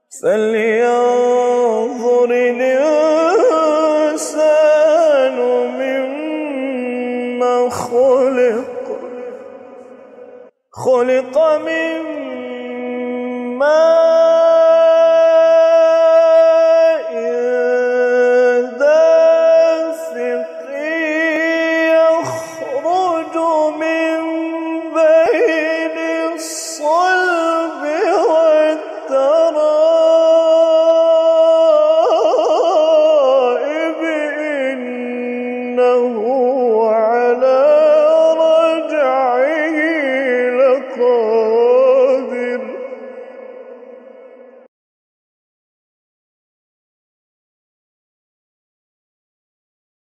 فلينظر الإنسان مما خلق من ماء دافق يخرج من بين الصلب والترائب إنه